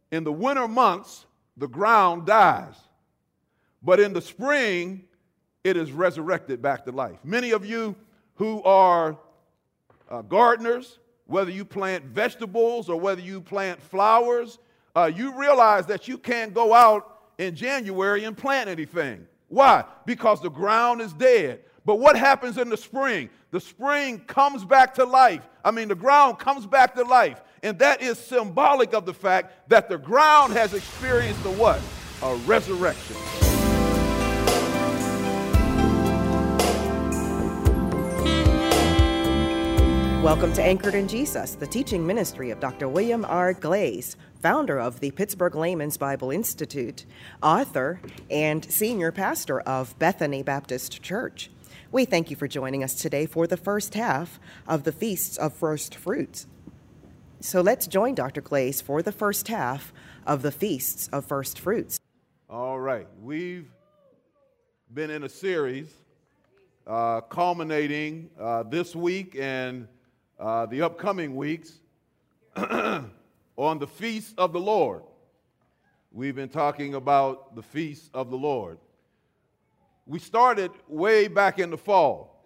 In the winter months, the ground dies. But in the spring, it is resurrected back to life. Many of you who are gardeners, whether you plant vegetables or whether you plant flowers, you realize that you can't go out in January and plant anything. Why? Because the ground is dead. But what happens in the spring? The spring comes back to life. The ground comes back to life. And that is symbolic of the fact that the ground has experienced a what? A resurrection. Welcome to Anchored in Jesus, the teaching ministry of Dr. William R. Glaze, founder of the Pittsburgh Layman's Bible Institute, author, and senior pastor of Bethany Baptist Church. We thank you for joining us today for the first half of the Feasts of First Fruits. So let's join Dr. Glaze for the first half of the Feasts of First Fruits. All right. We've been in a series culminating this week and the upcoming weeks on the Feast of the Lord. We've been talking about the Feast of the Lord. We started way back in the fall,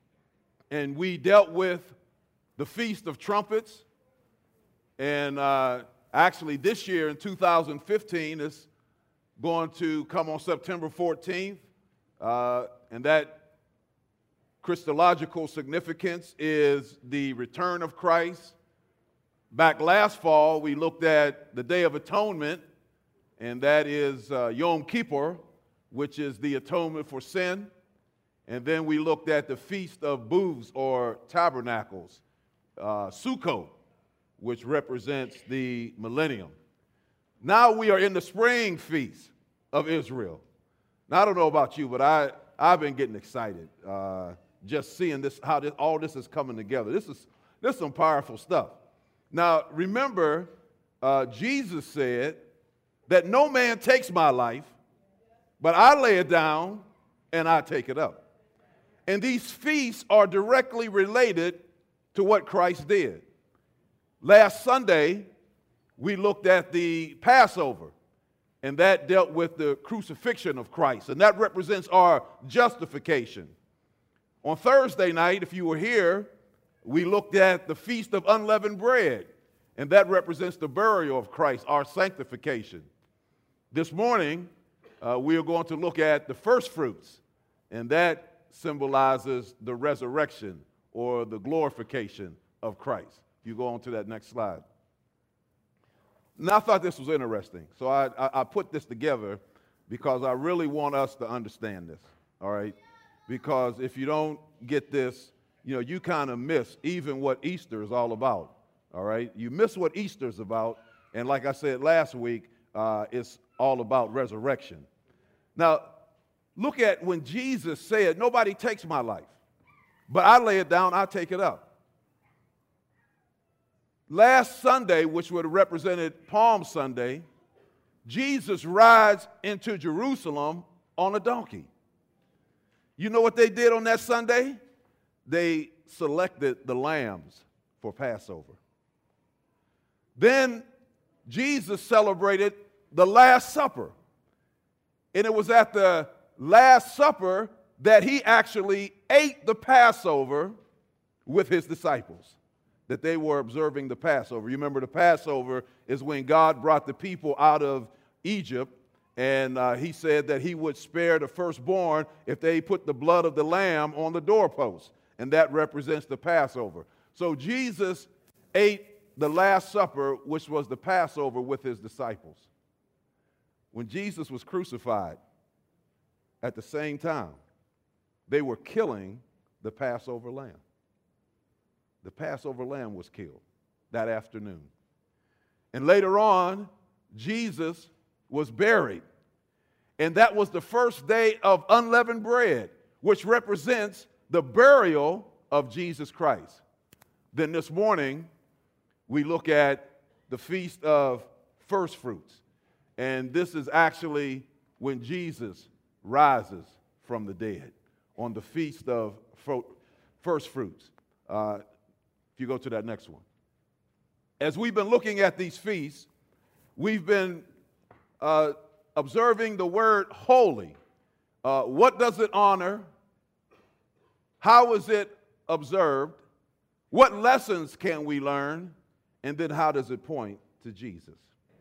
and we dealt with the Feast of Trumpets. And actually this year in 2015, it's going to come on September 14th, and that Christological significance is the return of Christ. Back last fall, we looked at the Day of Atonement, and that is Yom Kippur, which is the atonement for sin. And then we looked at the Feast of Booths or Tabernacles, Sukkot, which represents the millennium. Now we are in the spring feast of Israel. Now, I don't know about you, but I've been getting excited just seeing this, how all this is coming together. This is some powerful stuff. Now, remember, Jesus said that no man takes my life, but I lay it down and I take it up. And these feasts are directly related to what Christ did. Last Sunday, we looked at the Passover, and that dealt with the crucifixion of Christ, and that represents our justification. On Thursday night, if you were here, we looked at the Feast of Unleavened Bread, and that represents the burial of Christ, our sanctification. This morning, we are going to look at the first fruits, and that symbolizes the resurrection or the glorification of Christ. You go on to that next slide. Now, I thought this was interesting, so I put this together because I really want us to understand this, all right? Because if you don't get this, you kind of miss even what Easter is all about, all right? You miss what Easter is about, and like I said last week, it's all about resurrection. Now, look at when Jesus said, nobody takes my life, but I lay it down, I take it up. Last Sunday, which would have represented Palm Sunday, Jesus rides into Jerusalem on a donkey. You know what they did on that Sunday? They selected the lambs for Passover. Then Jesus celebrated the Last Supper. And it was at the Last Supper that he actually ate the Passover with his disciples, that they were observing the Passover. You remember the Passover is when God brought the people out of Egypt, and he said that he would spare the firstborn if they put the blood of the lamb on the doorpost, and that represents the Passover. So Jesus ate the Last Supper, which was the Passover, with his disciples. When Jesus was crucified, at the same time, they were killing the Passover lamb. The Passover lamb was killed that afternoon. And later on, Jesus was buried. And that was the first day of unleavened bread, which represents the burial of Jesus Christ. Then this morning, we look at the Feast of First Fruits. And this is actually when Jesus rises from the dead on the Feast of First Fruits. If you go to that next one. As we've been looking at these feasts, We've been observing the word holy. What does it honor? How is it observed? What lessons can we learn? And then how does it point to Jesus?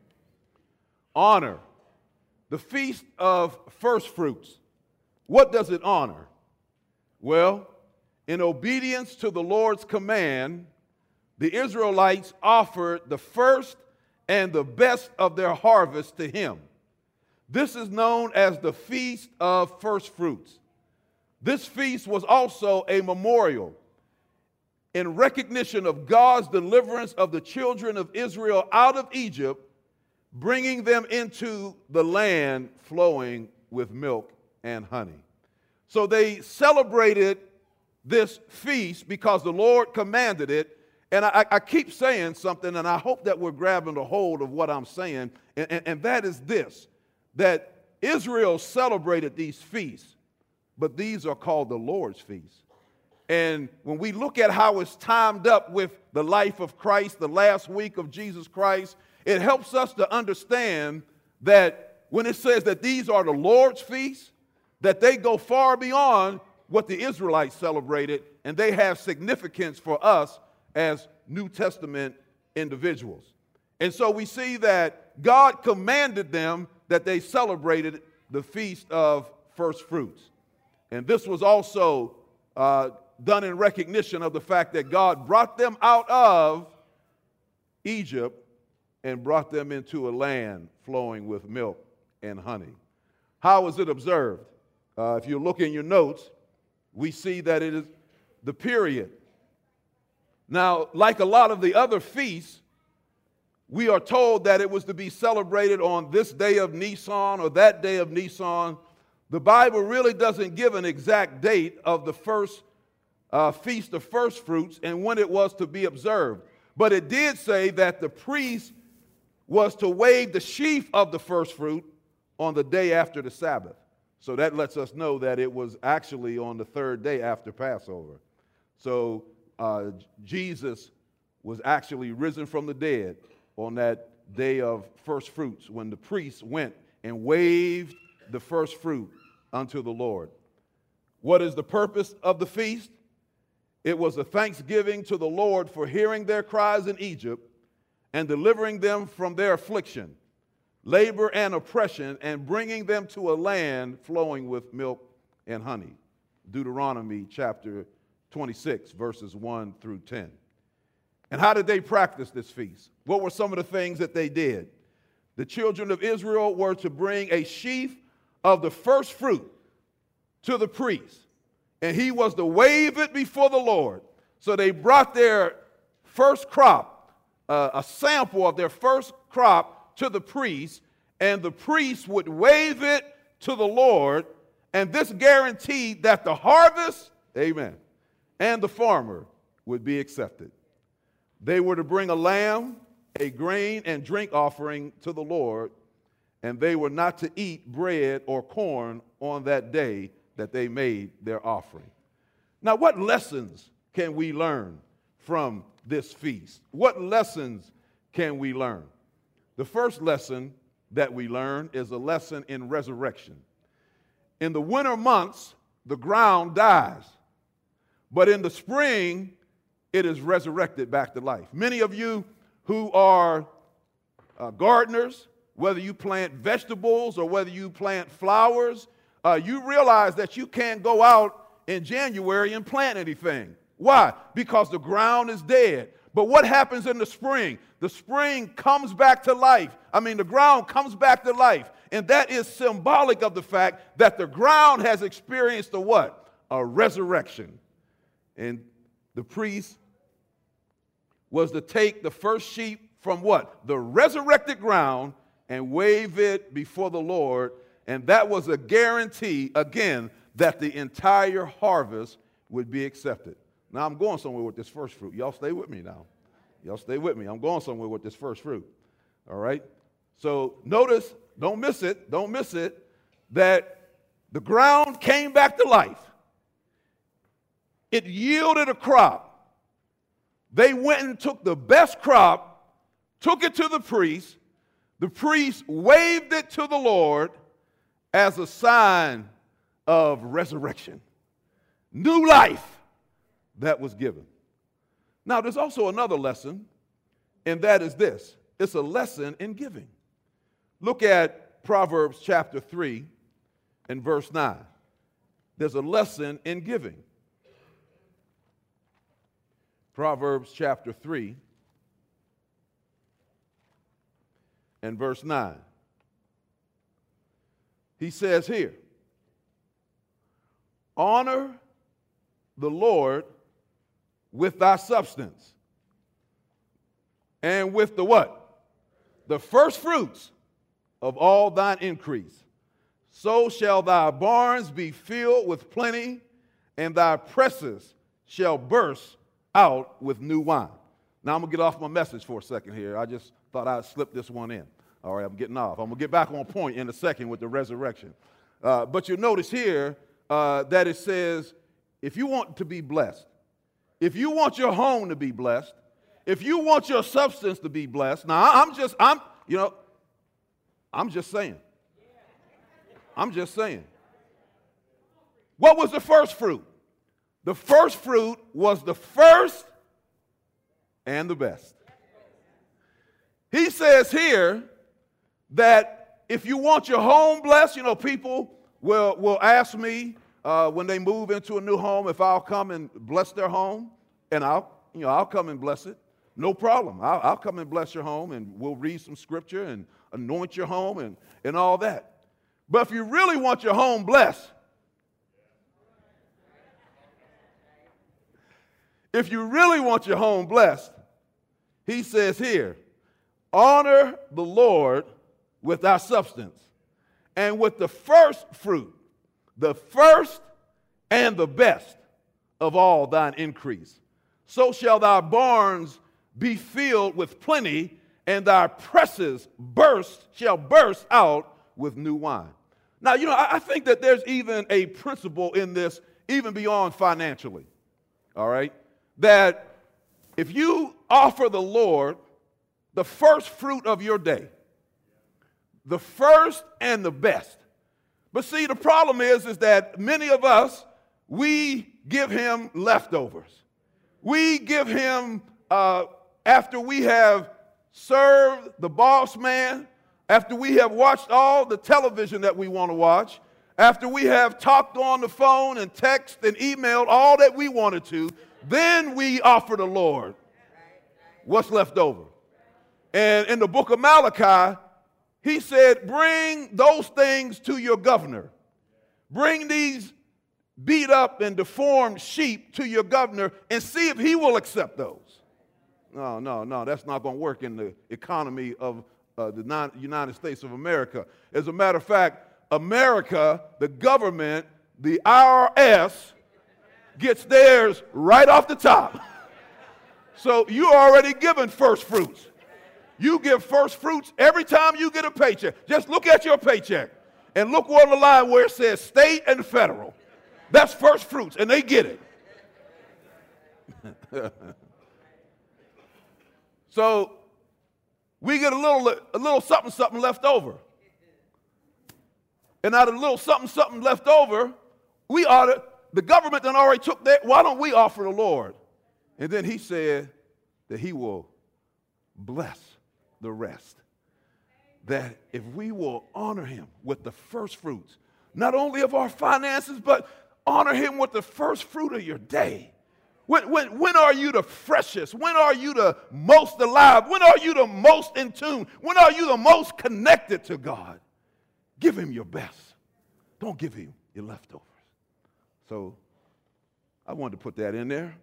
Honor. The Feast of First Fruits. What does it honor? Well, in obedience to the Lord's command, the Israelites offered the first and the best of their harvest to him. This is known as the Feast of First Fruits. This feast was also a memorial in recognition of God's deliverance of the children of Israel out of Egypt, bringing them into the land flowing with milk and honey. So they celebrated this feast because the Lord commanded it. And I keep saying something, and I hope that we're grabbing a hold of what I'm saying, and that is this, that Israel celebrated these feasts, but these are called the Lord's feasts. And when we look at how it's timed up with the life of Christ, the last week of Jesus Christ, it helps us to understand that when it says that these are the Lord's feasts, that they go far beyond what the Israelites celebrated, and they have significance for us as New Testament individuals. And so we see that God commanded them that they celebrated the Feast of First Fruits. And this was also done in recognition of the fact that God brought them out of Egypt and brought them into a land flowing with milk and honey. How is it observed? If you look in your notes, we see that it is the period. Now, like a lot of the other feasts, we are told that it was to be celebrated on this day of Nisan or that day of Nisan. The Bible really doesn't give an exact date of the first Feast of First Fruits and when it was to be observed. But it did say that the priest was to wave the sheaf of the first fruit on the day after the Sabbath. So that lets us know that it was actually on the third day after Passover. So Jesus was actually risen from the dead on that day of first fruits when the priests went and waved the first fruit unto the Lord. What is the purpose of the feast? It was a thanksgiving to the Lord for hearing their cries in Egypt and delivering them from their affliction, labor and oppression, and bringing them to a land flowing with milk and honey. Deuteronomy chapter 26, verses 1 through 10. And how did they practice this feast? What were some of the things that they did? The children of Israel were to bring a sheaf of the first fruit to the priest, and he was to wave it before the Lord. So they brought their first crop, a sample of their first crop, to the priest, and the priest would wave it to the Lord, and this guaranteed that the harvest, amen, and the farmer would be accepted. They were to bring a lamb, a grain and drink offering to the Lord, and they were not to eat bread or corn on that day that they made their offering. Now, what lessons can we learn from this feast? What lessons can we learn? The first lesson that we learn is a lesson in resurrection. In the winter months, the ground dies, but in the spring, it is resurrected back to life. Many of you who are gardeners, whether you plant vegetables or whether you plant flowers, you realize that you can't go out in January and plant anything. Why? Because the ground is dead. But what happens in the spring? The spring comes back to life. The ground comes back to life. And that is symbolic of the fact that the ground has experienced a what? A resurrection. And the priest was to take the first sheep from what? The resurrected ground and wave it before the Lord. And that was a guarantee, again, that the entire harvest would be accepted. Now, I'm going somewhere with this first fruit. Y'all stay with me now. Y'all stay with me. I'm going somewhere with this first fruit. All right? So notice, don't miss it, that the ground came back to life. It yielded a crop. They went and took the best crop, took it to the priest. the priest waved it to the Lord as a sign of resurrection. New life that was given. Now, there's also another lesson, and that is this. It's a lesson in giving. Look at Proverbs chapter 3 and verse 9. There's a lesson in giving. Proverbs chapter 3 and verse 9. He says here, honor the Lord with thy substance and with the what? The first fruits of all thine increase. So shall thy barns be filled with plenty, and thy presses shall burst out with new wine. Now I'm going to get off my message for a second here. I just thought I'd slip this one in. All right, I'm getting off. I'm going to get back on point in a second with the resurrection. But you'll notice here that it says, if you want to be blessed, if you want your home to be blessed, if you want your substance to be blessed, now I'm just saying. I'm just saying. What was the first fruit? The first fruit was the first and the best. He says here that if you want your home blessed, people will ask me when they move into a new home if I'll come and bless their home, and I'll come and bless it. No problem. I'll come and bless your home, and we'll read some scripture and anoint your home and all that. But if you really want your home blessed, he says here, honor the Lord with thy substance and with the first fruit, the first and the best of all thine increase. So shall thy barns be filled with plenty, and thy presses shall burst out with new wine. Now, I think that there's even a principle in this, even beyond financially, all right? That if you offer the Lord the first fruit of your day, the first and the best. But see, the problem is that many of us, we give him leftovers. We give him, after we have served the boss man, after we have watched all the television that we want to watch, after we have talked on the phone and text and emailed all that we wanted to, then we offer the Lord what's left over. And in the book of Malachi, he said, bring those things to your governor. Bring these beat up and deformed sheep to your governor and see if he will accept those. No, that's not going to work in the economy of the United States of America. As a matter of fact, America, the government, the IRS, gets theirs right off the top. So you're already given first fruits. You give first fruits every time you get a paycheck. Just look at your paycheck and look on the line where it says state and federal. That's first fruits, and they get it. So we get a little something left over. And out of a little something left over, the government done already took that. Why don't we offer the Lord? And then he said that he will bless the rest. That if we will honor him with the first fruits, not only of our finances, but honor him with the first fruit of your day. When are you the freshest? When are you the most alive? When are you the most in tune? When are you the most connected to God? Give him your best. Don't give him your leftovers. So I wanted to put that in there.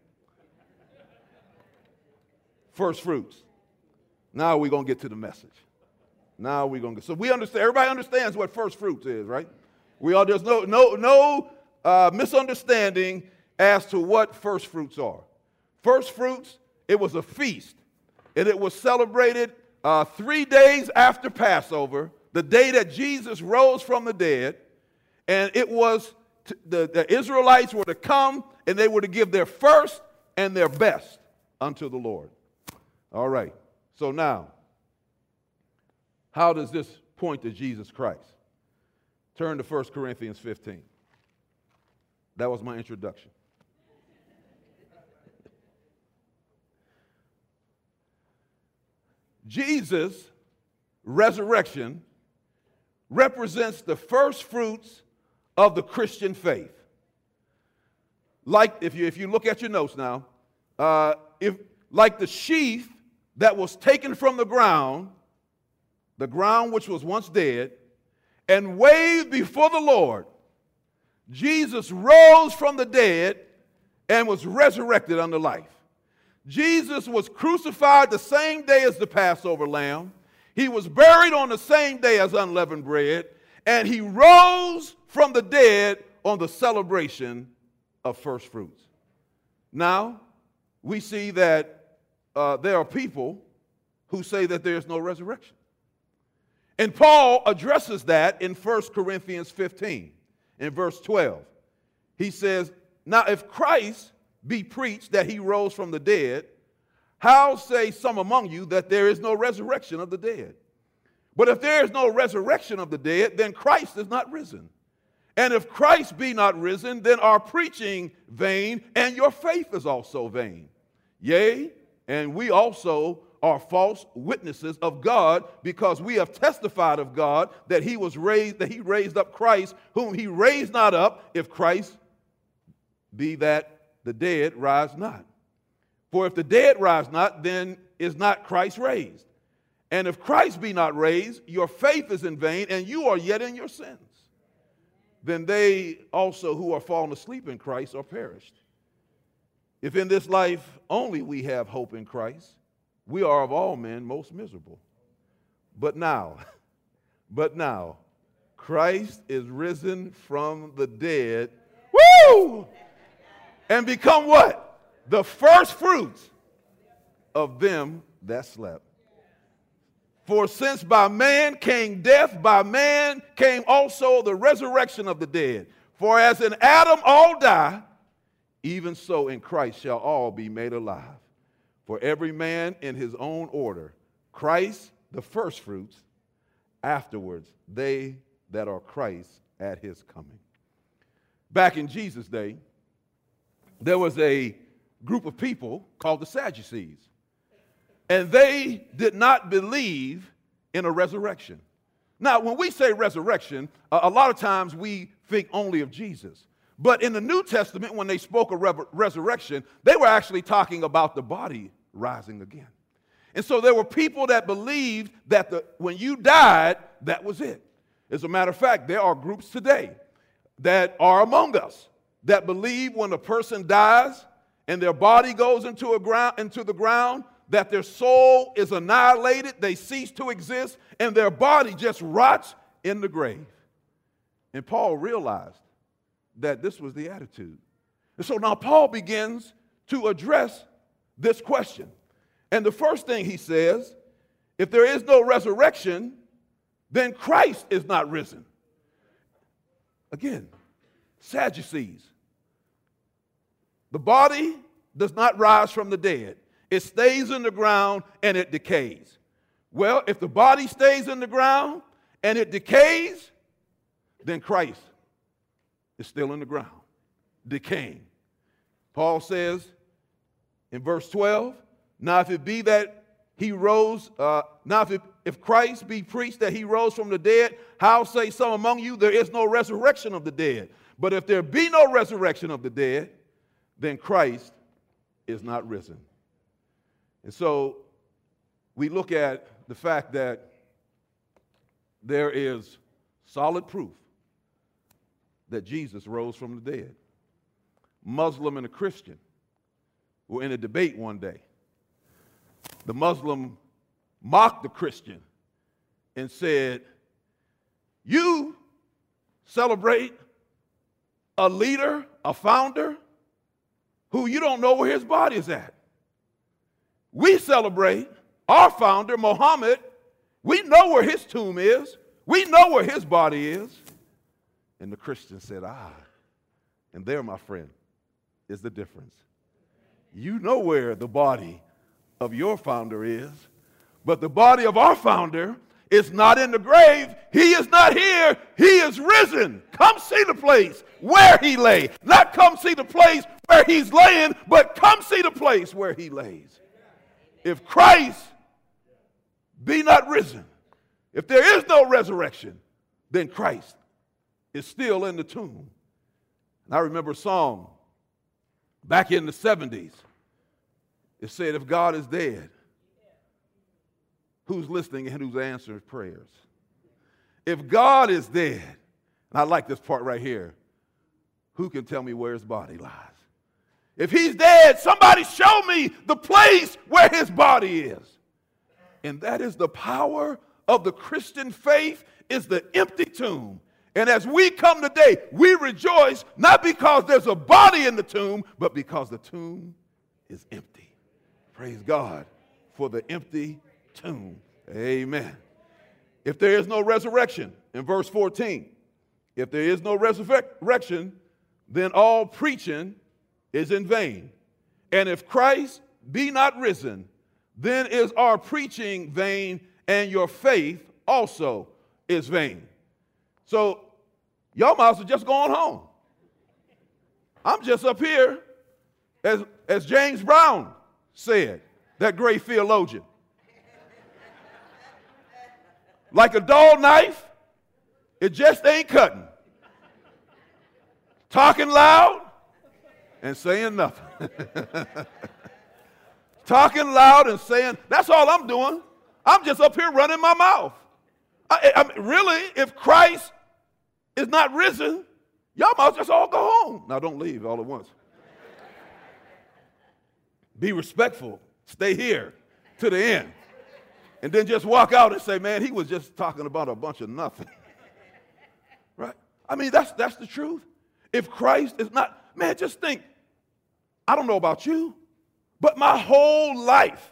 First fruits. Now we're going to get to the message. So we understand. Everybody understands what first fruits is, right? There's no misunderstanding as to what first fruits are. First fruits, it was a feast, and it was celebrated 3 days after Passover, the day that Jesus rose from the dead, and it was the Israelites were to come, and they were to give their first and their best unto the Lord. All right, so now, How does this point to Jesus Christ? Turn to 1 Corinthians 15. That was my introduction. Jesus' resurrection represents the first fruits of the Christian faith. Like, if you look at your notes now, like the sheaf that was taken from the ground which was once dead, and waved before the Lord, Jesus rose from the dead and was resurrected unto life. Jesus was crucified the same day as the Passover lamb. He was buried on the same day as unleavened bread, and he rose from the dead on the celebration of first fruits. Now, we see that there are people who say that there is no resurrection. And Paul addresses that in 1 Corinthians 15, in verse 12. He says, now if Christ be preached that he rose from the dead, how say some among you that there is no resurrection of the dead? But if there is no resurrection of the dead, then Christ is not risen. And if Christ be not risen, then our preaching vain, and your faith is also vain. Yea, and we also are false witnesses of God, because we have testified of God that he raised up Christ, whom he raised not up, if Christ be that the dead rise not. For if the dead rise not, then is not Christ raised. And if Christ be not raised, your faith is in vain, and you are yet in your sins. Then they also who are fallen asleep in Christ are perished. If in this life only we have hope in Christ, we are of all men most miserable. But now, Christ is risen from the dead, woo! And become what? The first fruits of them that slept. For since by man came death, by man came also the resurrection of the dead. For as in Adam all die, even so in Christ shall all be made alive. For every man in his own order, Christ the firstfruits, afterwards they that are Christ at his coming. Back in Jesus' day, there was a group of people called the Sadducees. And they did not believe in a resurrection. Now, when we say resurrection, a lot of times we think only of Jesus. But in the New Testament, when they spoke of resurrection, they were actually talking about the body rising again. And so there were people that believed that when you died, that was it. As a matter of fact, there are groups today that are among us that believe when a person dies and their body goes into the ground, that their soul is annihilated, they cease to exist, and their body just rots in the grave. And Paul realized that this was the attitude. And so now Paul begins to address this question. And the first thing he says, if there is no resurrection, then Christ is not risen. Again, Sadducees. The body does not rise from the dead. It stays in the ground and it decays. Well, if the body stays in the ground and it decays, then Christ is still in the ground, decaying. Paul says in verse 12, now if it be that he rose, if Christ be preached that he rose from the dead, how say some among you there is no resurrection of the dead? But if there be no resurrection of the dead, then Christ is not risen. And so we look at the fact that there is solid proof that Jesus rose from the dead. Muslim and a Christian were in a debate one day. The Muslim mocked the Christian and said, you celebrate a leader, a founder, who you don't know where his body is at. We celebrate our founder, Muhammad. We know where his tomb is. We know where his body is. And the Christian said, and there, my friend, is the difference. You know where the body of your founder is, but the body of our founder is not in the grave. He is not here. He is risen. Come see the place where he lay. Not come see the place where he's laying, but come see the place where he lays. If Christ be not risen, if there is no resurrection, then Christ is still in the tomb. And I remember a song back in the 70s. It said, if God is dead, who's listening and who's answering prayers? If God is dead, and I like this part right here, who can tell me where his body lies? If he's dead, somebody show me the place where his body is. And that is the power of the Christian faith, is the empty tomb. And as we come today, we rejoice not because there's a body in the tomb, but because the tomb is empty. Praise God for the empty tomb. Amen. If there is no resurrection, in verse 14, if there is no resurrection, then all preaching is in vain. And if Christ be not risen, then is our preaching vain, and your faith also is vain. So y'all might as well just going home. I'm just up here, as James Brown said, that great theologian. Like a dull knife, it just ain't cutting. Talking loud and saying nothing. Talking loud and saying, that's all I'm doing. I'm just up here running my mouth. I mean, really, if Christ is not risen, y'all might just all go home. Now, don't leave all at once. Be respectful. Stay here to the end. And then just walk out and say, man, he was just talking about a bunch of nothing. Right? I mean, that's the truth. If Christ is not, man, just think, I don't know about you, but my whole life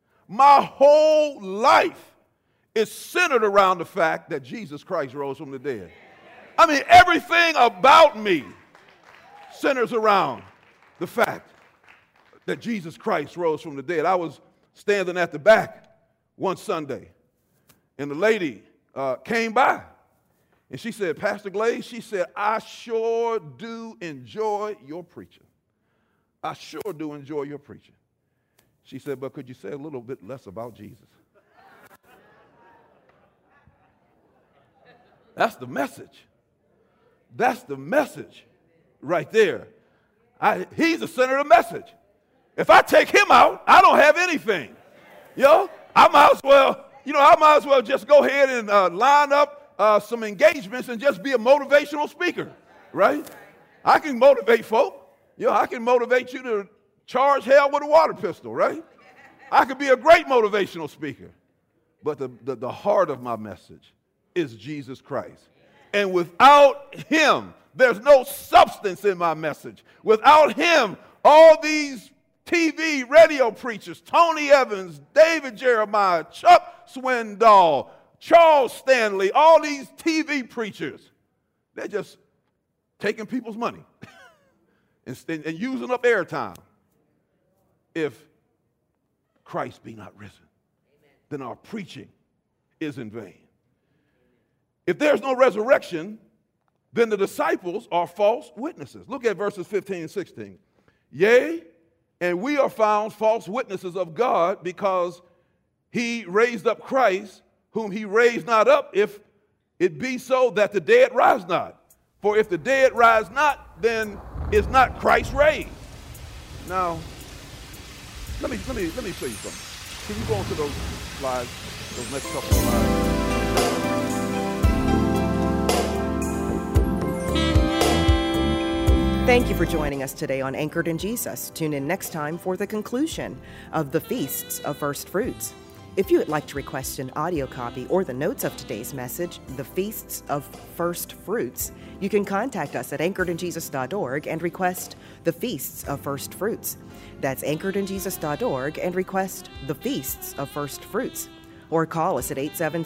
is centered around the fact that Jesus Christ rose from the dead. I mean, everything about me centers around the fact that Jesus Christ rose from the dead. I was standing at the back one Sunday, and the lady came by, and she said, Pastor Glaze, she said, I sure do enjoy your preaching. I sure do enjoy your preaching. She said, but could you say a little bit less about Jesus? That's the message. That's the message right there. He's the center of the message. If I take him out, I don't have anything. I might as well just go ahead and line up some engagements and just be a motivational speaker, right? I can motivate folk. I can motivate you to charge hell with a water pistol, right? I could be a great motivational speaker. But the heart of my message is Jesus Christ. And without him, there's no substance in my message. Without him, all these TV, radio preachers, Tony Evans, David Jeremiah, Chuck Swindoll, Charles Stanley, all these TV preachers, they're just taking people's money and using up airtime. If Christ be not risen, then our preaching is in vain. If there's no resurrection, then the disciples are false witnesses. Look at verses 15 and 16. Yea, and we are found false witnesses of God, because he raised up Christ, whom he raised not up, if it be so that the dead rise not. For if the dead rise not, then is not Christ raised. Now, let me show you something. Can you go on to those slides, those next couple of slides? Thank you for joining us today on Anchored in Jesus. Tune in next time for the conclusion of the Feasts of First Fruits. If you would like to request an audio copy or the notes of today's message, The Feasts of First Fruits, you can contact us at anchoredinjesus.org and request The Feasts of First Fruits. That's anchoredinjesus.org and request The Feasts of First Fruits. Or call us at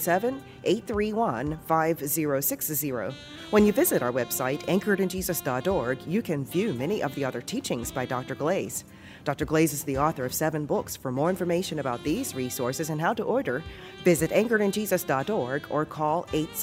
877-831-5060. When you visit our website, anchoredinjesus.org, you can view many of the other teachings by Dr. Glaze. Dr. Glaze is the author of 7 books. For more information about these resources and how to order, visit anchoredinjesus.org or call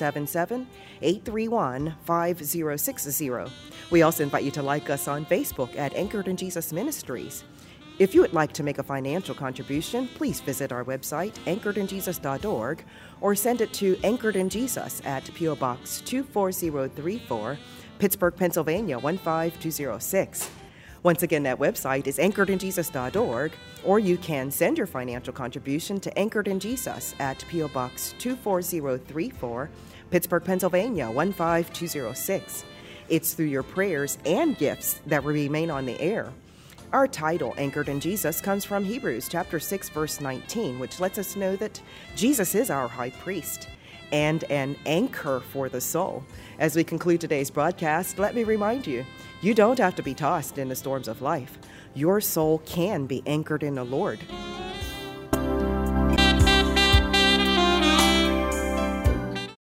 877-831-5060. We also invite you to like us on Facebook at Anchored in Jesus Ministries. If you would like to make a financial contribution, please visit our website, anchoredinjesus.org, or send it to Anchored in Jesus at P.O. Box 24034, Pittsburgh, Pennsylvania 15206. Once again, that website is anchoredinjesus.org, or you can send your financial contribution to Anchored in Jesus at P.O. Box 24034, Pittsburgh, Pennsylvania 15206. It's through your prayers and gifts that we remain on the air. Our title, Anchored in Jesus, comes from Hebrews chapter 6, verse 19, which lets us know that Jesus is our high priest and an anchor for the soul. As we conclude today's broadcast, let me remind you, you don't have to be tossed in the storms of life. Your soul can be anchored in the Lord.